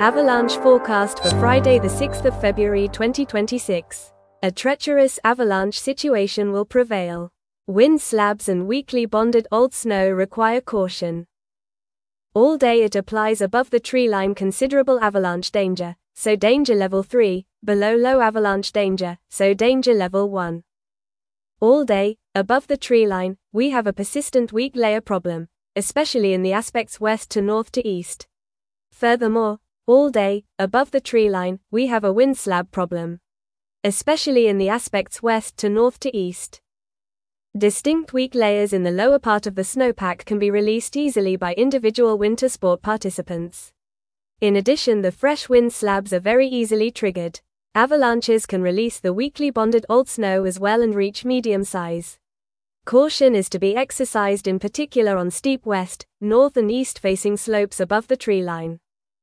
Avalanche forecast for Friday the 6th of February 2026. A treacherous avalanche situation will prevail. Wind slabs and weakly bonded old snow require caution. All day it applies above the tree line considerable avalanche danger, so danger level 3, below low avalanche danger, so danger level 1. All day, above the tree line, we have a persistent weak layer problem, especially in the aspects west to north to east. Furthermore, all day, above the tree line, we have a wind slab problem, especially in the aspects west to north to east. Distinct weak layers in the lower part of the snowpack can be released easily by individual winter sport participants. In addition, the fresh wind slabs are very easily triggered. Avalanches can release the weakly bonded old snow as well and reach medium size. Caution is to be exercised in particular on steep west, north and east facing slopes above the tree line.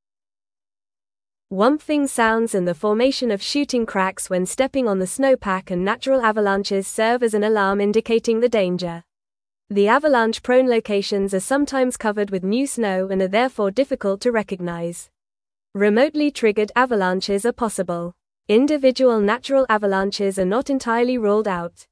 Whumping sounds and the formation of shooting cracks when stepping on the snowpack and natural avalanches serve as an alarm indicating the danger. The avalanche-prone locations are sometimes covered with new snow and are therefore difficult to recognize. Remotely triggered avalanches are possible. Individual natural avalanches are not entirely ruled out.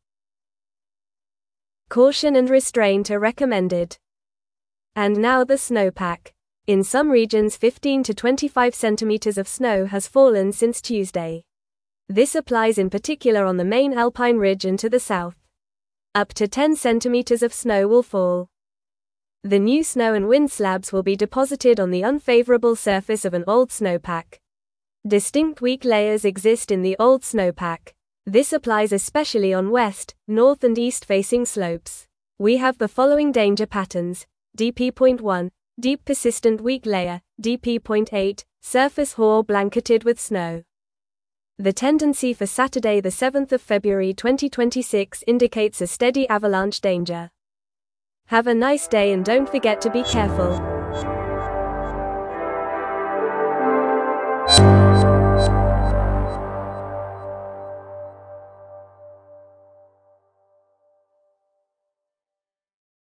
Caution and restraint are recommended. And now the snowpack. In some regions 15 to 25 centimeters of snow has fallen since Tuesday. This applies in particular on the main alpine ridge and to the south. Up to 10 centimeters of snow will fall. The new snow and wind slabs will be deposited on the unfavorable surface of an old snowpack. Distinct weak layers exist in the old snowpack. This applies especially on west, north and east facing slopes. We have the following danger patterns: DP.1, deep persistent weak layer, DP.8, surface hoar blanketed with snow. The tendency for Saturday the 7th of February 2026 indicates a steady avalanche danger. Have a nice day and don't forget to be careful.